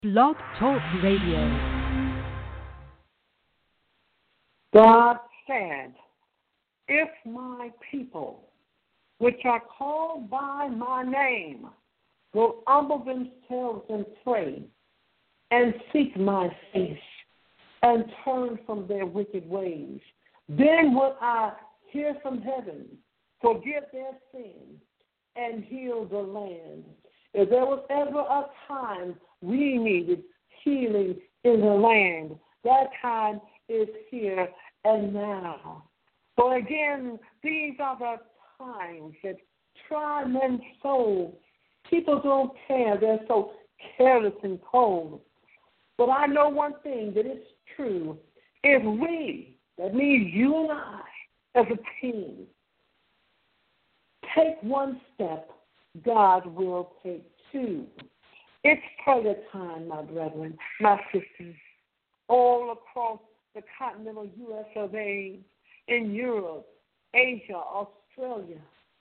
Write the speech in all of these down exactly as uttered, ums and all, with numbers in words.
Blog Talk Radio. God said, if my people, which are called by my name, will humble themselves and pray and seek my face and turn from their wicked ways, then will I hear from heaven, forgive their sin, and heal the land. If there was ever a time we needed healing in the land, that time is here and now. So again, these are the times that try men's souls. People don't care. They're so careless and cold. But I know one thing that is true. If we, that means you and I, as a team, take one step, God will take two. It's prayer time, my brethren, my sisters, all across the continental U S of A, in Europe, Asia, Australia,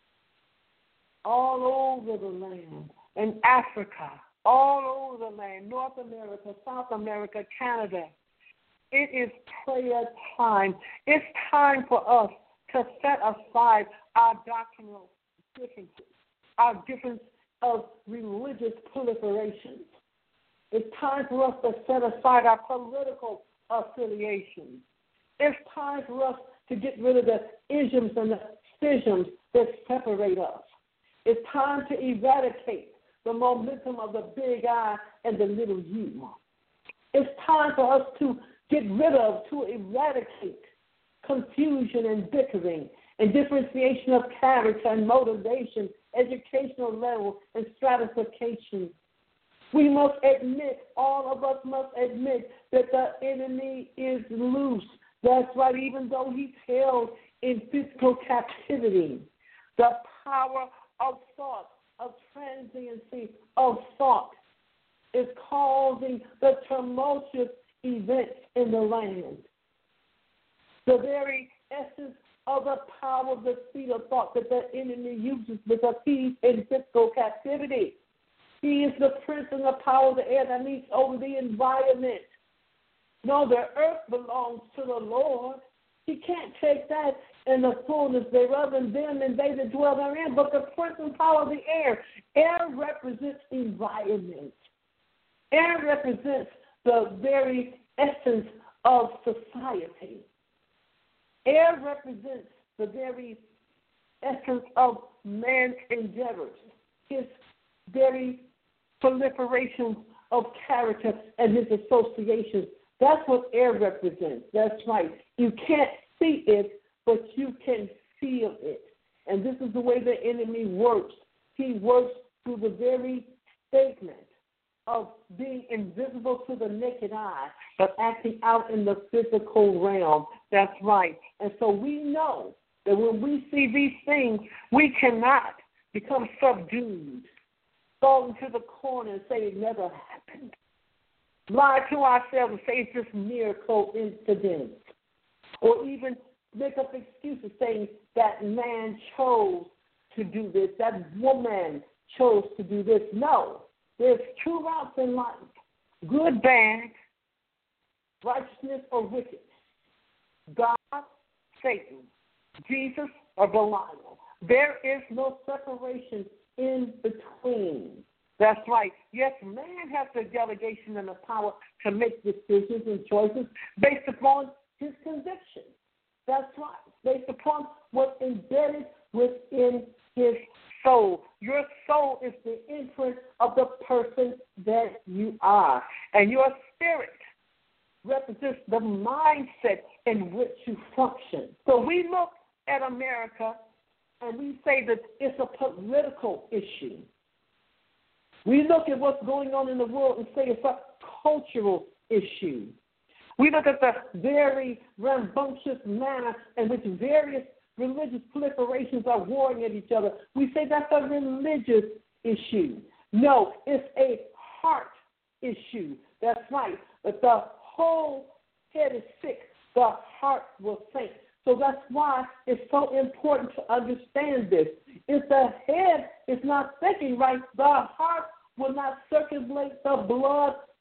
all over the land, in Africa, all over the land, North America, South America, Canada. It is prayer time. It's time for us to set aside our doctrinal differences, our difference of religious proliferations. It's time for us to set aside our political affiliations. It's time for us to get rid of the isms and the schisms that separate us. It's time to eradicate the momentum of the big I and the little U. It's time for us to get rid of, to eradicate confusion and bickering and differentiation of character and motivation, educational level and stratification. We must admit, all of us must admit that the enemy is loose. That's right, even though he's held in physical captivity. The power of thought, of transiency of thought is causing the tumultuous events in the land. The very essence of the power of the speed of thought that the enemy uses because he's in physical captivity. He is the prince and the power of the air that meets over the environment. No, the earth belongs to the Lord. He can't take that and the fullness thereof and them and they that dwell therein, but the prince and power of the air. Air represents environment. Air represents the very essence of society. Air represents the very essence of man's endeavors, his very proliferation of character and his associations. That's what air represents. That's right. You can't see it, but you can feel it. And this is the way the enemy works. He works through the very statement of being invisible to the naked eye, but acting out in the physical realm. That's right. And so we know that when we see these things, we cannot become subdued, fall into the corner and say it never happened. Lie to ourselves and say it's just mere coincidence. Or even make up excuses saying that man chose to do this, that woman chose to do this. No. There's two routes in life, good, bad, righteousness, or wicked. God, Satan, Jesus, or Belial. There is no separation in between. That's right. Yes, man has the delegation and the power to make decisions and choices based upon his conviction. That's right. Based upon what's embedded within his soul. Your soul is the imprint of the person that you are. And your spirit represents the mindset in which you function. So we look at America and we say that it's a political issue. We look at what's going on in the world and say it's a cultural issue. We look at the very rambunctious manner in which various religious proliferations are warring at each other. We say that's a religious issue. No, it's a heart issue. That's right. But the whole head is sick. The heart will faint. So that's why it's so important to understand this. If the head is not thinking right, the heart will not circulate the blood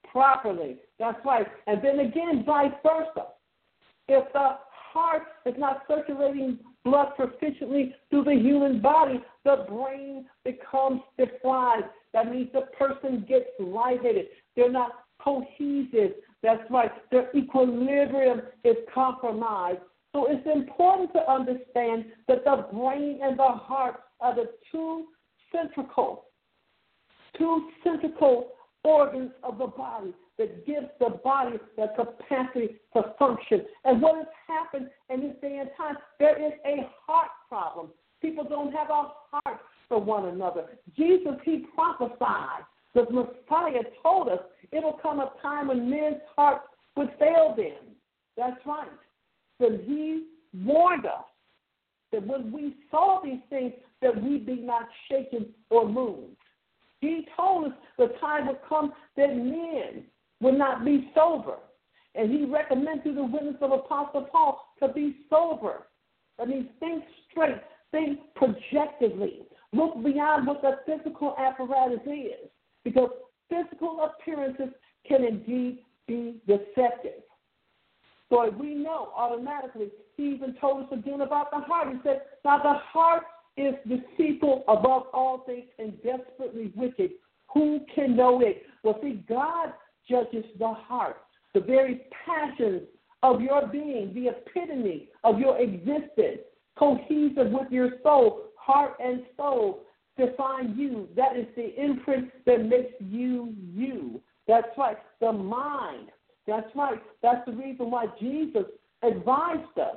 properly. That's right. And then again, vice versa. If the heart is not circulating blood sufficiently through the human body, the brain becomes deprived. That means the person gets lightheaded. They're not cohesive. That's right. Their equilibrium is compromised. So it's important to understand that the brain and the heart are the two central, two central organs of the body that gives the body the capacity to function. And what has happened in this day and time, there is a heart problem. People don't have a heart for one another. Jesus, he prophesied. The Messiah told us it will come a time when men's hearts would fail them. That's right. But he warned us that when we saw these things, that we be not shaken or moved. He told us the time would come that men would not be sober. And he recommended through the witness of Apostle Paul to be sober. That means think straight, think projectively. Look beyond what the physical apparatus is, because physical appearances can indeed be deceptive. So we know automatically, he even told us again about the heart. He said, now the heart is deceitful above all things and desperately wicked. Who can know it? Well, see, God judges the heart, the very passions of your being, the epitome of your existence, cohesive with your soul, heart and soul, define you. That is the imprint that makes you you. That's right, the mind. That's right. That's the reason why Jesus advised us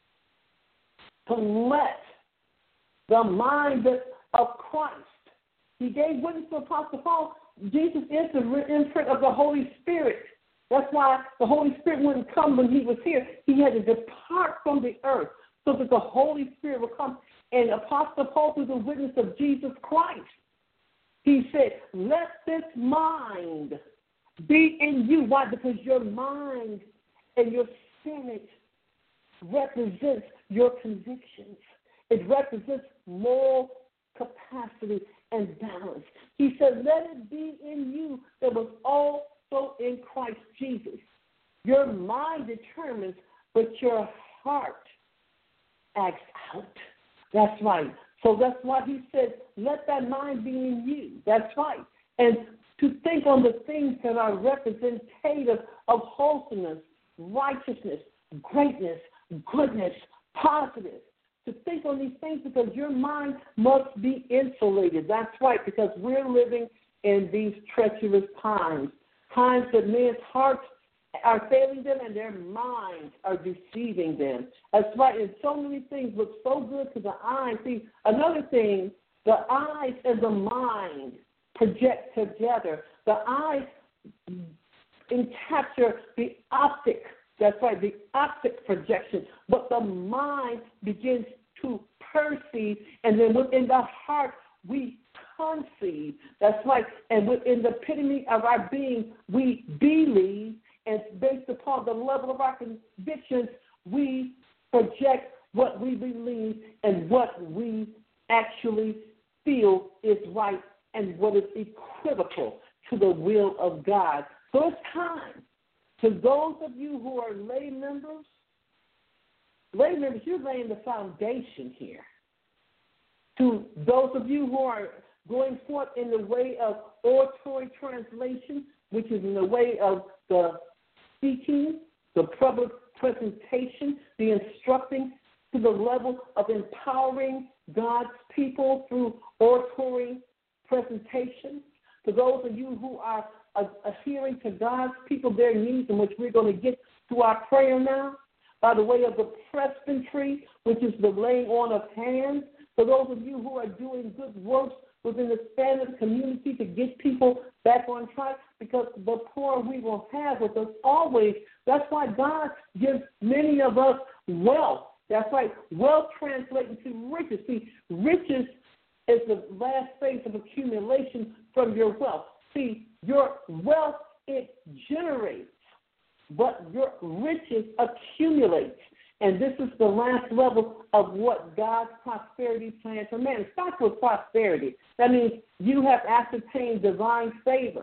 to let the mind of Christ. He gave witness to Apostle Paul. Jesus is the imprint of the Holy Spirit. That's why the Holy Spirit wouldn't come when he was here. He had to depart from the earth so that the Holy Spirit would come. And Apostle Paul was the witness of Jesus Christ. He said, let this mind be in you. Why? Because your mind and your spirit represents your convictions. It represents moral capacity and balance. He said, let it be in you that was also in Christ Jesus. Your mind determines, but your heart acts out. That's right. So that's why he said, let that mind be in you. That's right. And to think on the things that are representative of wholesomeness, righteousness, greatness, goodness, positive. To think on these things because your mind must be insulated. That's right, because we're living in these treacherous times, times that men's hearts are failing them and their minds are deceiving them. That's right, and so many things look so good to the eye. See, another thing, the eyes and the mind project together. The eyes capture the optic. That's right, the optic projection. But the mind begins to perceive, and then within the heart, we conceive. That's right. And within the epitome of our being, we believe, and based upon the level of our convictions, we project what we believe and what we actually feel is right and what is equivocal to the will of God. So it's time. To those of you who are lay members, lay members, you're laying the foundation here. To those of you who are going forth in the way of oratory translation, which is in the way of the speaking, the public presentation, the instructing to the level of empowering God's people through oratory presentation. To those of you who are adhering to God's people, their needs, in which we're going to get to our prayer now, by the way of the presbytery, which is the laying on of hands. For those of you who are doing good works within the span of the community to get people back on track, because the poor we will have with us always. That's why God gives many of us wealth. That's right. Wealth translates into riches. See, riches is the last phase of accumulation from your wealth. See, your wealth, it generates, but your riches accumulate. And this is the last level of what God's prosperity plan for man. It starts with prosperity. That means you have ascertained divine favor.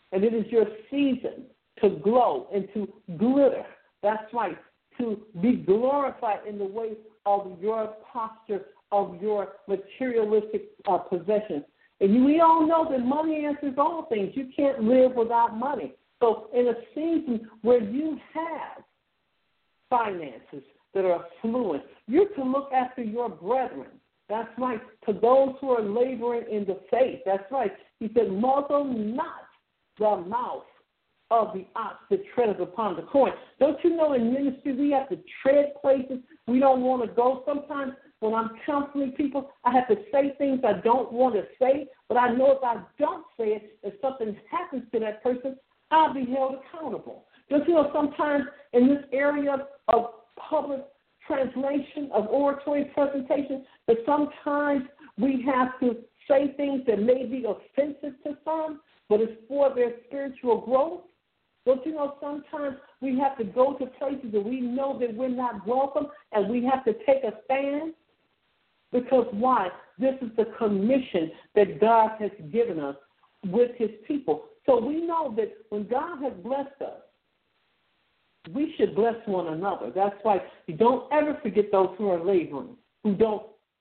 And it is your season to glow and to glitter. That's right, to be glorified in the way of your posture, of your materialistic uh, possessions. And you, we all know that money answers all things. You can't live without money. So in a season where you have finances that are affluent, you're to look after your brethren. That's right, to those who are laboring in the faith. That's right. He said, muzzle not the mouth of the ox that treadeth upon the corn. Don't you know in ministry we have to tread places we don't want to go? Sometimes when I'm counseling people, I have to say things I don't want to say, but I know if I don't say it, if something happens to that person, I'll be held accountable. Don't you know sometimes in this area of public translation, of oratory presentation, that sometimes we have to say things that may be offensive to some, but it's for their spiritual growth? Don't you know sometimes we have to go to places that we know that we're not welcome and we have to take a stand? Because why? This is the commission that God has given us with his people. So we know that when God has blessed us, we should bless one another. That's why you don't ever forget those who are laboring, who don't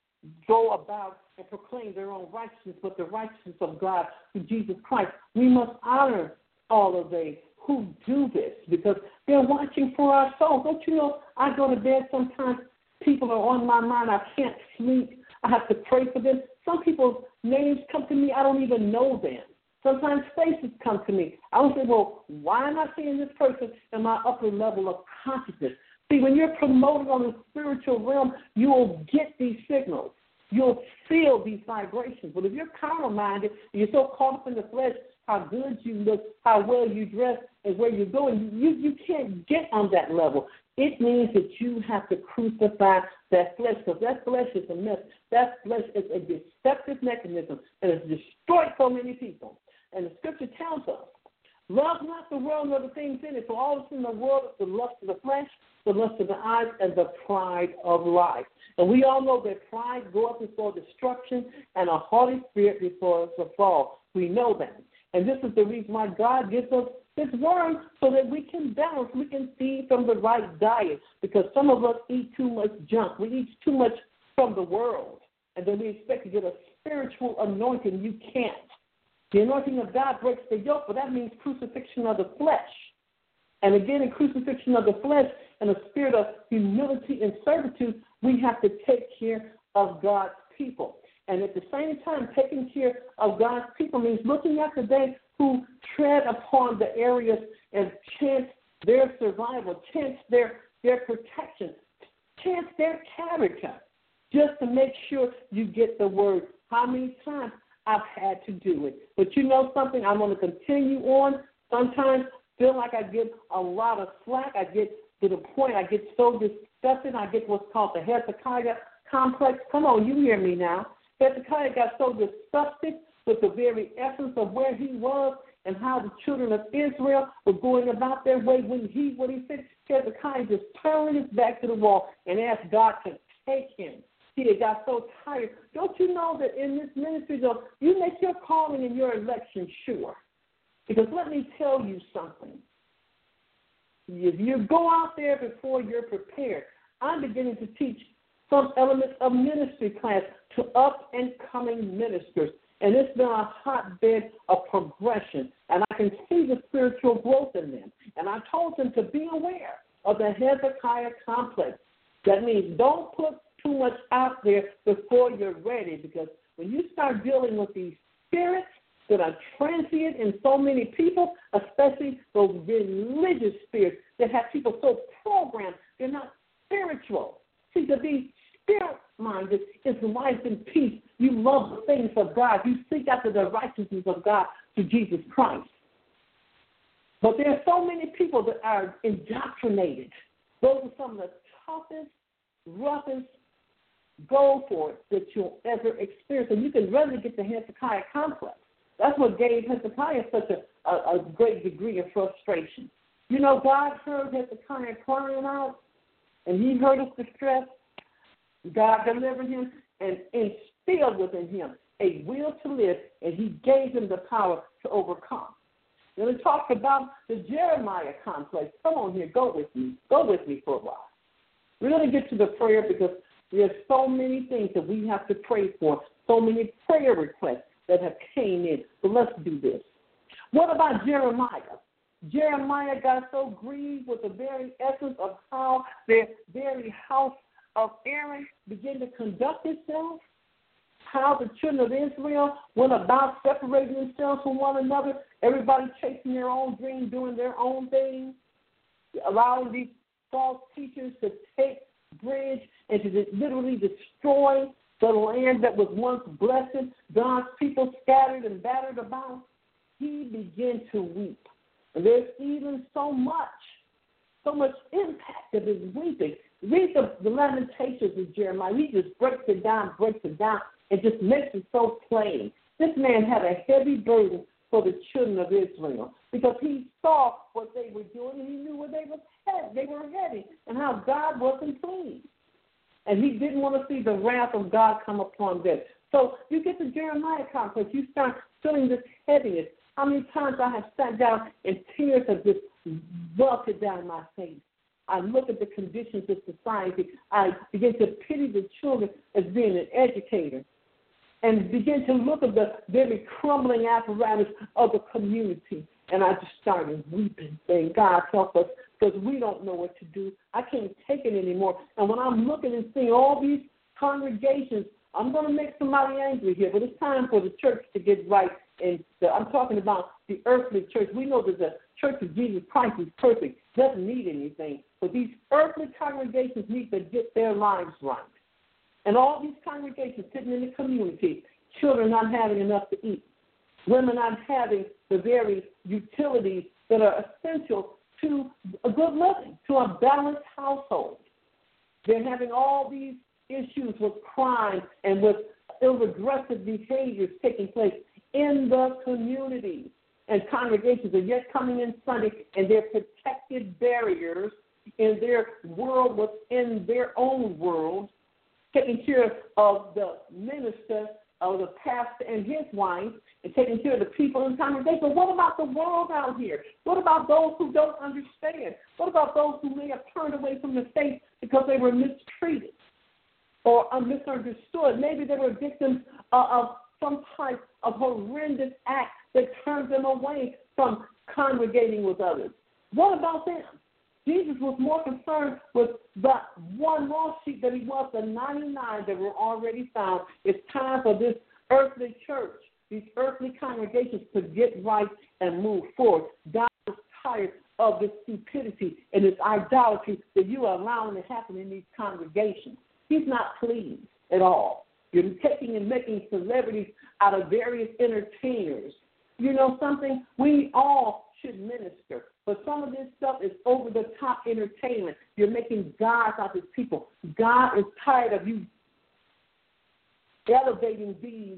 go about and proclaim their own righteousness, but the righteousness of God through Jesus Christ. We must honor all of they who do this because they're watching for our souls. Don't you know, I go to bed sometimes, people are on my mind, I can't sleep, I have to pray for them. Some people's names come to me, I don't even know them. Sometimes faces come to me. I don't say, well, why am I seeing this person in my upper level of consciousness? See, when you're promoted on the spiritual realm, you'll get these signals. You'll feel these vibrations. But if you're carnal-minded, you're so caught up in the flesh, how good you look, how well you dress, and where you're going, you, you can't get on that level. It means that you have to crucify that flesh, because that flesh is a mess. That flesh is a deceptive mechanism, and it's destroyed so many people. And the scripture tells us, love not the world nor the things in it. For all that's in the world is the lust of the flesh, the lust of the eyes, and the pride of life. And we all know that pride goeth before destruction and a haughty spirit before the fall. We know that. And this is the reason why God gives us his word so that we can balance, we can feed from the right diet. Because some of us eat too much junk. We eat too much from the world. And then we expect to get a spiritual anointing. You can't. The anointing of God breaks the yoke, but that means crucifixion of the flesh. And again, in crucifixion of the flesh and a spirit of humility and servitude, we have to take care of God's people. And at the same time, taking care of God's people means looking at the day who tread upon the areas and chance their survival, chance their, their protection, chance their character, just to make sure you get the word. How many times I've had to do it. But you know something? I'm going to continue on. Sometimes feel like I get a lot of slack. I get to the point I get so disgusted. I get what's called the Hezekiah complex. Come on, you hear me now. Hezekiah got so disgusted with the very essence of where he was and how the children of Israel were going about their way. When he, what he said, Hezekiah just turned his back to the wall and asked God to take him. He had got so tired. Don't you know that in this ministry, though, you make your calling and your election sure? Because let me tell you something. If you go out there before you're prepared, I'm beginning to teach some elements of ministry class to up-and-coming ministers. And it's been a hotbed of progression. And I can see the spiritual growth in them. And I told them to be aware of the Hezekiah complex. That means don't put too much out there before you're ready, because when you start dealing with these spirits that are transient in so many people, especially those religious spirits that have people so programmed, they're not spiritual. See, to be spirit-minded is life and peace. You love the things of God. You seek after the righteousness of God through Jesus Christ. But there are so many people that are indoctrinated. Those are some of the toughest, roughest, go for it that you'll ever experience. And you can readily get the Hezekiah complex. That's what gave Hezekiah such a, a, a great degree of frustration. You know, God heard Hezekiah crying out, and he heard his distress. God delivered him and instilled within him a will to live, and he gave him the power to overcome. Then it talks about the Jeremiah complex. Come on here, go with me. Go with me for a while. We're going to get to the prayer because there's so many things that we have to pray for, so many prayer requests that have came in. So let's do this. What about Jeremiah? Jeremiah got so grieved with the very essence of how the very house of Aaron began to conduct itself, how the children of Israel went about separating themselves from one another, everybody chasing their own dream, doing their own thing, allowing these false teachers to take bridge and to literally destroy the land that was once blessed, God's people scattered and battered about. He began to weep. And there's even so much, so much impact of his weeping. Read the, the Lamentations of Jeremiah. He just breaks it down, breaks it down, and just makes it so plain. This man had a heavy burden for the children of Israel because he saw what they were doing and he knew where they were headed. They were heading and how God wasn't pleased. And he didn't want to see the wrath of God come upon them. So you get to Jeremiah complex, you start feeling this heaviness. How many times I have sat down and tears have just welted down my face. I look at the conditions of society. I begin to pity the children as being an educator and begin to look at the very crumbling apparatus of the community. And I just started weeping, saying, God, help us, because we don't know what to do. I can't take it anymore. And when I'm looking and seeing all these congregations, I'm going to make somebody angry here, but it's time for the church to get right. And the, I'm talking about the earthly church. We know that the Church of Jesus Christ is perfect, doesn't need anything. But these earthly congregations need to get their lives right. And all these congregations sitting in the community, children not having enough to eat, women not having the very utilities that are essential to a good living, to a balanced household. They're having all these issues with crime and with ill-aggressive behaviors taking place in the community. And congregations are yet coming in Sunday, and they're protected barriers in their world within their own world, taking care of the minister or the pastor and his wife, and taking care of the people in the congregation. But what about the world out here? What about those who don't understand? What about those who may have turned away from the faith because they were mistreated or misunderstood? Maybe they were victims uh, of some type of horrendous act that turned them away from congregating with others. What about them? Jesus was more concerned with the one lost sheep than he was the ninety-nine that were already found. It's time for this earthly church, these earthly congregations to get right and move forward. God is tired of this stupidity and this idolatry that you are allowing to happen in these congregations. He's not pleased at all. You're taking and making celebrities out of various entertainers. You know something? We all should minister. But some of this stuff is over-the-top entertainment. You're making gods out of people. God is tired of you elevating these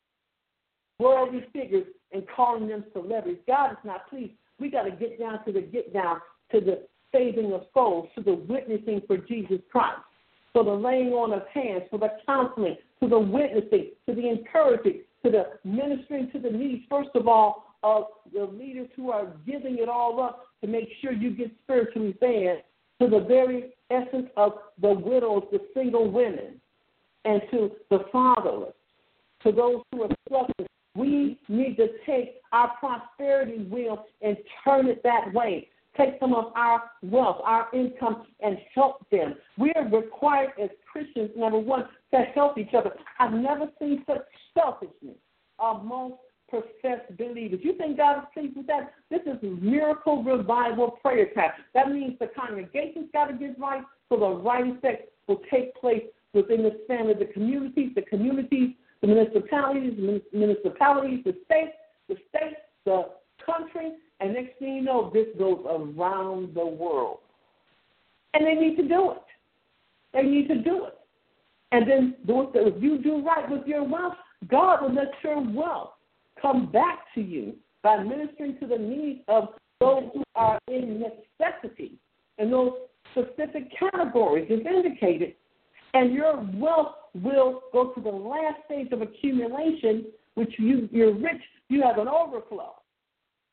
worldly figures and calling them celebrities. God is not pleased. We got to get down to the get down, to the saving of souls, to the witnessing for Jesus Christ, for the laying on of hands, for the counseling, to the witnessing, to the encouraging, to the ministering to the needs, first of all, of the leaders who are giving it all up to make sure you get spiritually fed, to the very essence of the widows, the single women, and to the fatherless, to those who are suffering. We need to take our prosperity wheel and turn it that way. Take some of our wealth, our income, and help them. We are required as Christians, number one, to help each other. I've never seen such selfishness amongst professed believers. You think God is pleased with that? This is miracle revival prayer time. That means the congregation's got to get right so the right effect will take place within the span of the communities, the communities, the municipalities, the municipalities, the states, the states, the country, and next thing you know, this goes around the world. And they need to do it. They need to do it. And then if you do right with your wealth, God will let your wealth come back to you by ministering to the needs of those who are in necessity and those specific categories is indicated. And your wealth will go to the last stage of accumulation, which you, you're rich, you have an overflow.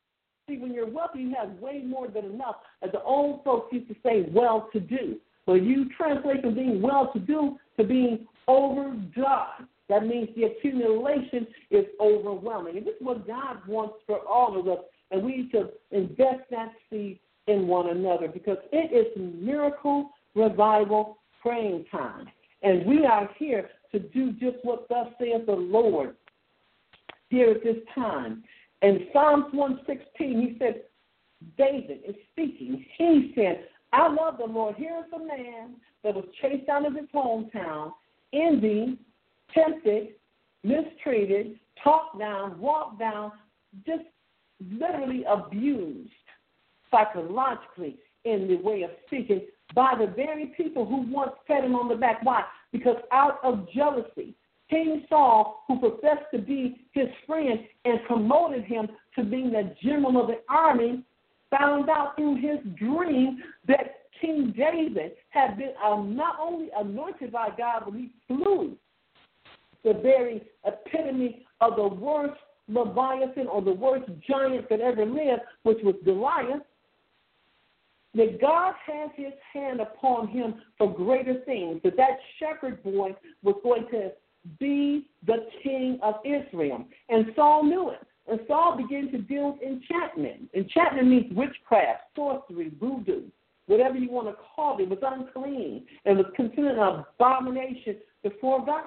See, when you're wealthy, you have way more than enough. As the old folks used to say, well-to-do. When you translate from being well-to-do to being overdone, that means the accumulation is overwhelming. And this is what God wants for all of us. And we need to invest that seed in one another because it is miracle revival praying time. And we are here to do just what thus saith the Lord here at this time. In Psalms one sixteen, he said, David is speaking. He said, I love the Lord. Here is a man that was chased out of his hometown, envied, tempted, mistreated, talked down, walked down, just literally abused psychologically in the way of speaking by the very people who once pat him on the back. Why? Because out of jealousy, King Saul, who professed to be his friend and promoted him to being the general of the army, found out through his dream that King David had been um, not only anointed by God, but he slew the very epitome of the worst Leviathan or the worst giant that ever lived, which was Goliath. That God has his hand upon him for greater things, that that shepherd boy was going to be the king of Israel. And Saul knew it. And Saul began to deal with enchantment. Enchantment means witchcraft, sorcery, voodoo, whatever you want to call it. It was unclean. It was considered an abomination before God.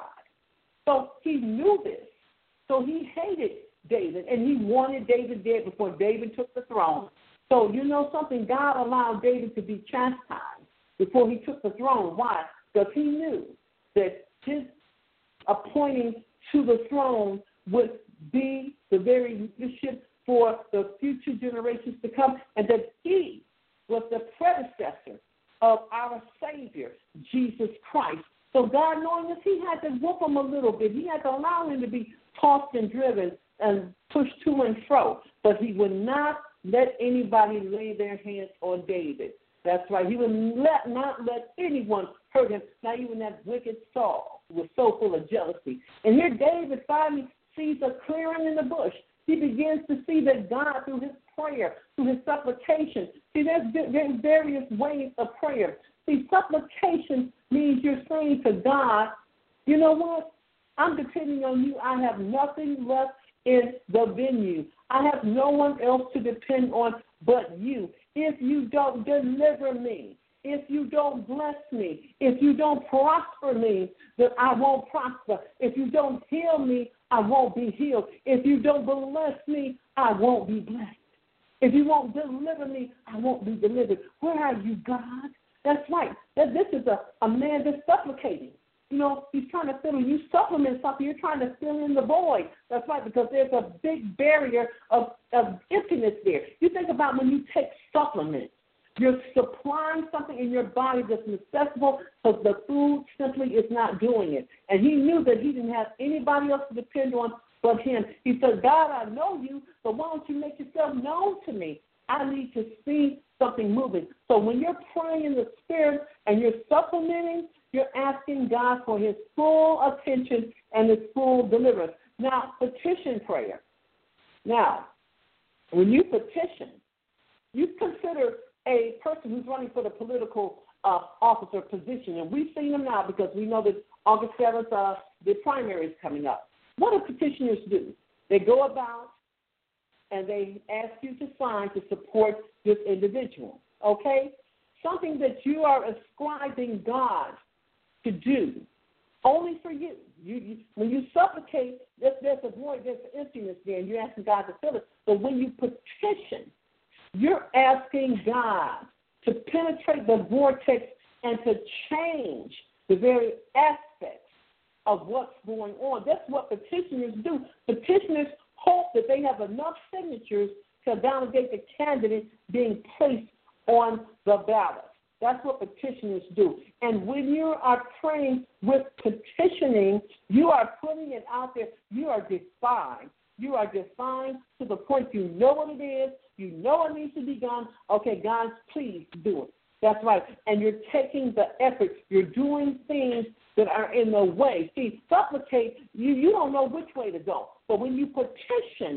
So he knew this. So he hated David, and he wanted David dead before David took the throne. So you know something? God allowed David to be chastised before he took the throne. Why? Because he knew that his appointing to the throne would be the very leadership for the future generations to come, and that he was the predecessor of our Savior, Jesus Christ. So God, knowing this, he had to whoop him a little bit. He had to allow him to be tossed and driven and pushed to and fro, but he would not let anybody lay their hands on David. That's right. He would let, not let anyone hurt him, not even that wicked Saul, who was so full of jealousy. And here David finally sees a clearing in the bush. He begins to see that God, through his prayer, through his supplication, see, there's, there's various ways of prayer. See, supplication means you're saying to God, you know what? I'm depending on you. I have nothing left in the venue. I have no one else to depend on but you. If you don't deliver me, if you don't bless me, if you don't prosper me, then I won't prosper. If you don't heal me, I won't be healed. If you don't bless me, I won't be blessed. If you won't deliver me, I won't be delivered. Where are you, God? That's right. That this is a, a man that's supplicating. You know, he's trying to fill in. You supplement something, you're trying to fill in the void. That's right, because there's a big barrier of, of emptiness there. You think about when you take supplements. You're supplying something in your body that's necessitable because the food simply is not doing it. And he knew that he didn't have anybody else to depend on but him. He said, God, I know you, but why don't you make yourself known to me? I need to see something moving. So when you're praying in the Spirit and you're supplementing, you're asking God for his full attention and his full deliverance. Now, petition prayer. Now, when you petition, you consider a person who's running for the political uh, officer position, and we've seen them now because we know that August seventh, uh, the primary is coming up. What do petitioners do? They go about and they ask you to sign to support this individual, okay? Something that you are ascribing God to do only for you. You, you when you supplicate, there's, there's a void, there's an emptiness there, and you're asking God to fill it. But when you petition, you're asking God to penetrate the vortex and to change the very aspects of what's going on. That's what petitioners do. Petitioners hope that they have enough signatures to validate the candidate being placed on the ballot. That's what petitioners do. And when you are praying with petitioning, you are putting it out there. You are defined. You are defined to the point you know what it is. You know it needs to be done. Okay, God, please do it. That's right. And you're taking the effort. You're doing things that are in the way. See, supplicate, you, you don't know which way to go. But when you petition,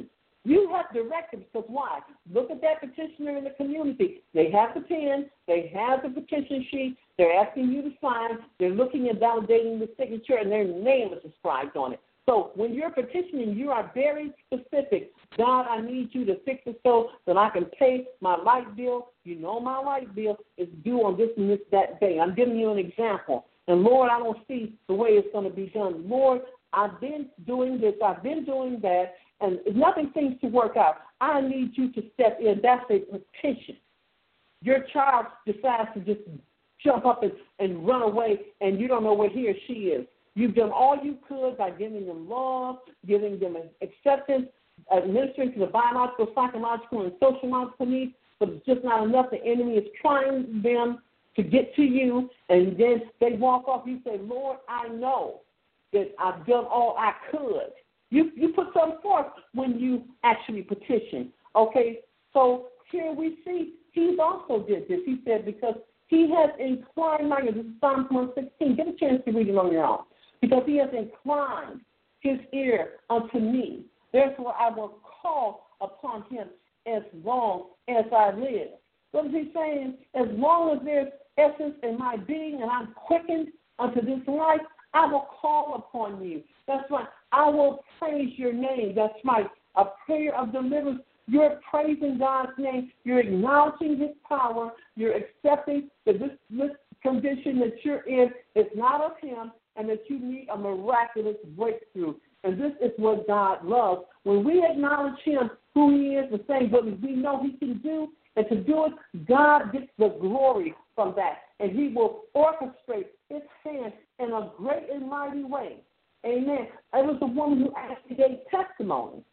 You have directives, because why? Look at that petitioner in the community. They have the pen. They have the petition sheet. They're asking you to sign. They're looking at validating the signature, and their name is inscribed on it. So when you're petitioning, you are very specific. God, I need you to fix it so that I can pay my light bill. You know my light bill is due on this and this that day. I'm giving you an example. And, Lord, I don't see the way it's going to be done. Lord, I've been doing this. I've been doing that. And nothing seems to work out. I need you to step in. That's a petition. Your child decides to just jump up and, and run away, and you don't know where he or she is. You've done all you could by giving them love, giving them acceptance, administering to the biological, psychological, and sociological needs, but it's just not enough. The enemy is trying them to get to you, and then they walk off. You say, Lord, I know that I've done all I could. You you put something forth when you actually petition. Okay, so here we see he also did this. He said, because he has inclined my ear. This is Psalms one sixteen. Get a chance to read it on your own. Because he has inclined his ear unto me. Therefore I will call upon him as long as I live. What is he saying? As long as there's essence in my being and I'm quickened unto this life, I will call upon you. That's right. I will praise your name. That's right. A prayer of deliverance. You're praising God's name. You're acknowledging his power. You're accepting that this, this condition that you're in is not of him and that you need a miraculous breakthrough. And this is what God loves. When we acknowledge him, who he is, the same what we know he can do, and to do it, God gets the glory from that. And he will orchestrate his hand in a great and mighty way. Amen. There was a woman who actually gave testimony.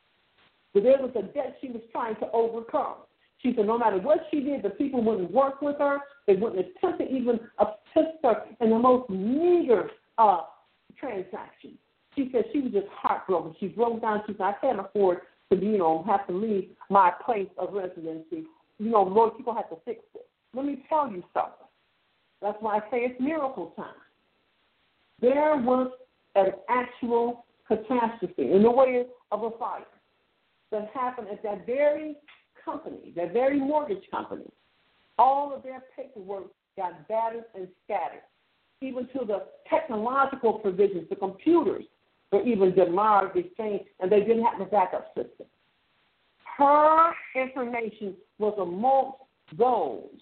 But there was a debt she was trying to overcome. She said no matter what she did, the people wouldn't work with her. They wouldn't attempt to even assist her in the most meager uh, transaction. She said she was just heartbroken. She broke down. She said, I can't afford to, you know, have to leave my place of residency. You know, Lord, people have to fix this. Let me tell you something. That's why I say it's miracle time. There was an actual catastrophe in the way of a fire that happened at that very company, that very mortgage company. All of their paperwork got battered and scattered. Even to the technological provisions, the computers were even demarred, exchanged, and they didn't have a backup system. Her information was amongst those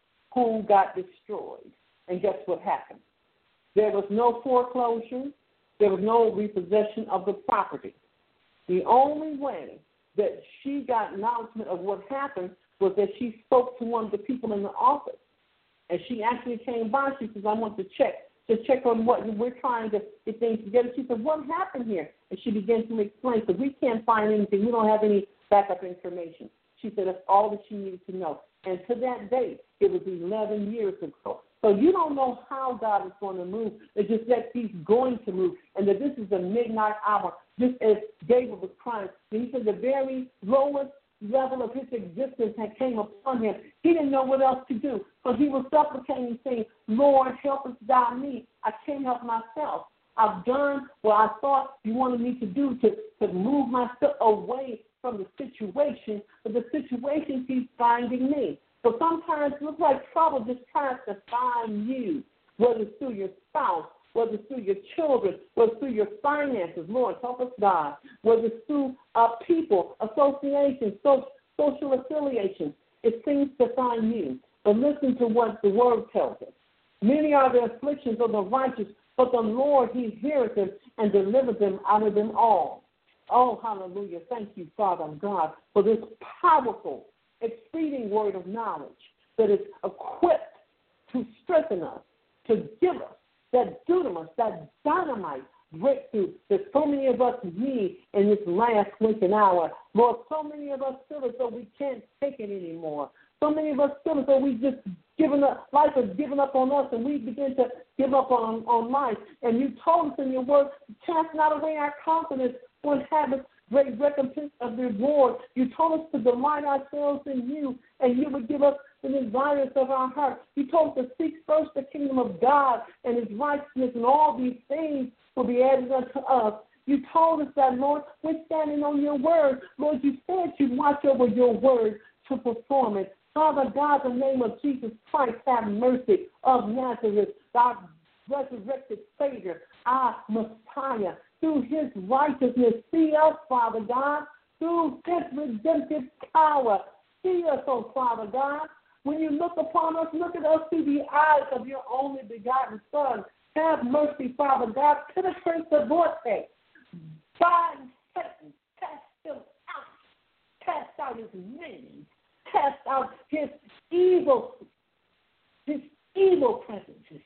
who got destroyed. And guess what happened? There was no foreclosure. There was no repossession of the property. The only way that she got acknowledgement of what happened was that she spoke to one of the people in the office. And she actually came by. She says, I want to check, to check on what we're trying to get things together. She said, what happened here? And she began to explain, because we can't find anything. We don't have any backup information. She said that's all that she needed to know. And to that date, it was eleven years ago. So you don't know how God is going to move. It's just that he's going to move, and that this is the midnight hour, just as David was crying. And he said the very lowest level of his existence had came upon him. He didn't know what else to do, so he was supplicating, saying, Lord, help us thou me. I can't help myself. I've done what I thought you wanted me to do to, to move myself away from the situation, but the situation keeps finding me. So sometimes it looks like trouble just tries to find you, whether it's through your spouse, whether it's through your children, whether it's through your finances. Lord, help us, God. Whether it's through uh, people, associations, so, social affiliations. It seems to find you. But listen to what the word tells us. Many are the afflictions of the righteous, but the Lord, he heareth them and delivers them out of them all. Oh, hallelujah. Thank you, Father God, for this powerful, exceeding word of knowledge that is equipped to strengthen us, to give us that dunamis, that dynamite breakthrough that so many of us need in this last waking hour. Lord, so many of us feel as though we can't take it anymore. So many of us feel as though we've just given up, life has given up on us, and we begin to give up on, on life. And you told us in your word, cast not away our confidence, for it habits great recompense of the reward. You told us to delight ourselves in you, and you would give us the desires of our heart. You told us to seek first the kingdom of God and his righteousness, and all these things will be added unto us. You told us that, Lord, we're standing on your word. Lord, you said you'd watch over your word to perform it. Father God, in the name of Jesus Christ, have mercy of Nazareth, our resurrected Savior, our Messiah. Through his righteousness, see us, Father God, through his redemptive power. See us, oh Father God. When you look upon us, look at us through the eyes of your only begotten Son. Have mercy, Father God. Penetrate the vortex. Bind Satan. Cast him out. Cast out his name. Cast out his evil, his evil presences.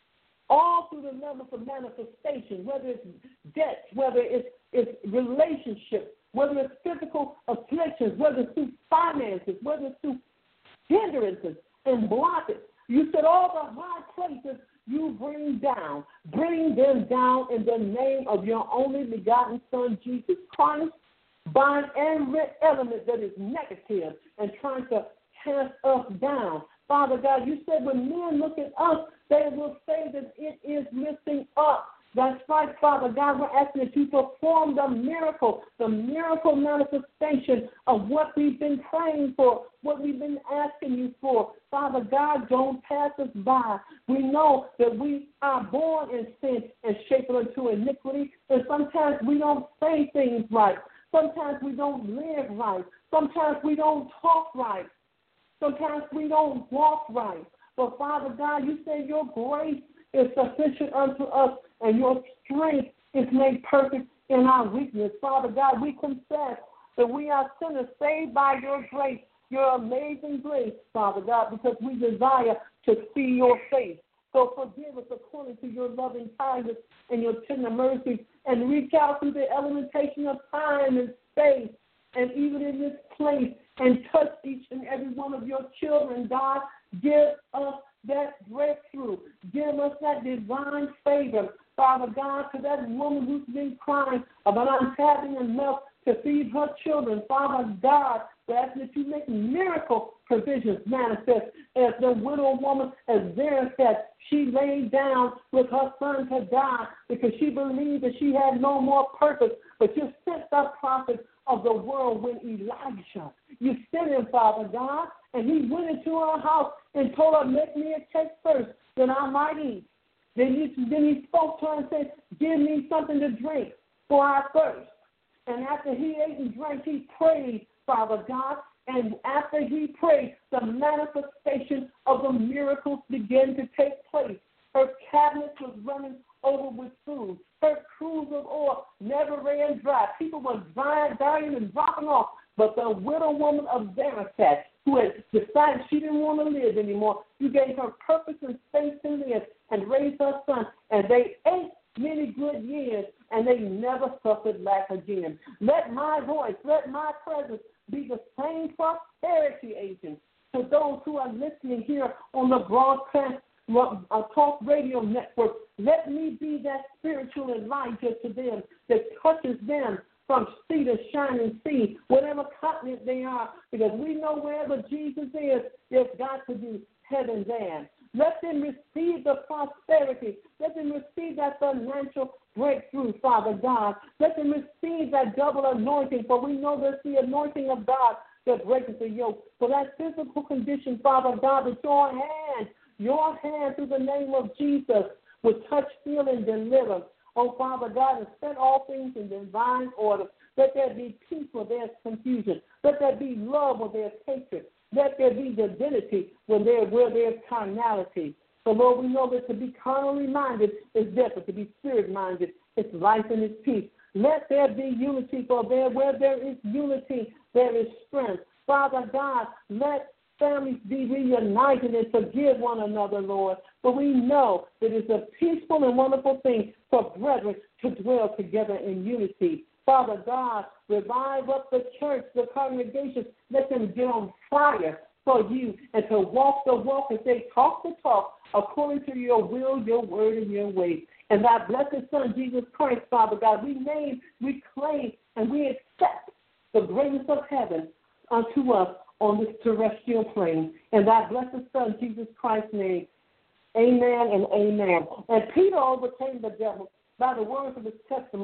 All through the levels of manifestation, whether it's debts, whether it's, it's relationships, whether it's physical afflictions, whether it's through finances, whether it's through hindrances and blockage. You said all the high places you bring down. Bring them down in the name of your only begotten Son, Jesus Christ. Bind every element that is negative and trying to cast us down. Father God, you said when men look at us, they will say that it is lifting up. That's right, Father God. We're asking that you perform the miracle, the miracle manifestation of what we've been praying for, what we've been asking you for. Father God, don't pass us by. We know that we are born in sin and shaped into iniquity, and sometimes we don't say things right. Sometimes we don't live right. Sometimes we don't talk right. Sometimes we don't walk right. But, Father God, you say your grace is sufficient unto us, and your strength is made perfect in our weakness. Father God, we confess that we are sinners saved by your grace, your amazing grace, Father God, because we desire to see your face. So forgive us according to your loving kindness and your tender mercy, and reach out through the elementation of time and space, and even in this place, and touch each and every one of your children, God. Give us that breakthrough. Give us that divine favor, Father God, to that woman who's been crying about not having enough to feed her children. Father God, we ask that you make miracle provisions manifest. As the widow woman, as Sarah said, she laid down with her son to die because she believed that she had no more purpose. But you sent the prophet of the world when Elijah. You sent him, Father God, and he went into her house and told her, make me a cake first, that I might eat. Then he, then he spoke to her and said, give me something to drink, for I thirst. And after he ate and drank, he prayed, Father God. And after he prayed, the manifestation of the miracles began to take place. Her cabinet was running over with food. Her cruise of oil never ran dry. People were dying, dying and dropping off. But the widow woman of Zarephath, who had decided she didn't want to live anymore, you gave her purpose and space to live and raise her son. And they ate many good years, and they never suffered lack again. Let my voice, let my presence be the same prosperity agent to those who are listening here on the broadcast uh, talk radio network. Let me be that spiritual Elijah to them that touches them from sea to shining sea, whatever continent they are, because we know wherever Jesus is, there's got to be heaven there. Let them receive the prosperity. Let them receive that financial breakthrough, Father God. Let them receive that double anointing, for we know there's the anointing of God that breaks the yoke. For that physical condition, Father God, that your hand, your hand through the name of Jesus will touch, heal, and deliver. Oh, Father God, and set all things in divine order. Let there be peace where there's confusion. Let there be love where there's hatred. Let there be divinity where, there, where there's carnality. So, Lord, we know that to be carnally minded is death, but to be spirit-minded is life and it's peace. Let there be unity, for there, where there is unity, there is strength. Father God, let families be reunited and forgive one another, Lord. For we know that it's a peaceful and wonderful thing for brethren to dwell together in unity. Father God, revive up the church, the congregation. Let them get on fire for you and to walk the walk and say, talk the talk according to your will, your word, and your way. And thy blessed Son, Jesus Christ, Father God, we name, we claim, and we accept the greatness of heaven unto us on this terrestrial plane. In thy blessed Son, Jesus Christ's name, amen and amen. And Peter overcame the devil by the words of his testimony,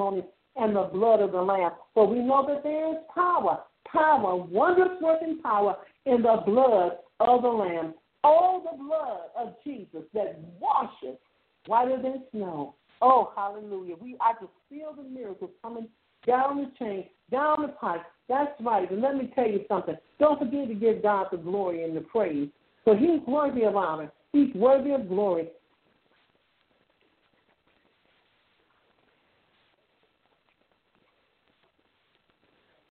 and the blood of the Lamb. For we know that there is power, power, wondrous working power in the blood of the Lamb. All the blood of Jesus that washes whiter than snow. Oh, hallelujah. We I just feel the miracles coming down the chain, down the pipe. That's right. And let me tell you something. Don't forget to give God the glory and the praise. For he's worthy of honor. He's worthy of glory.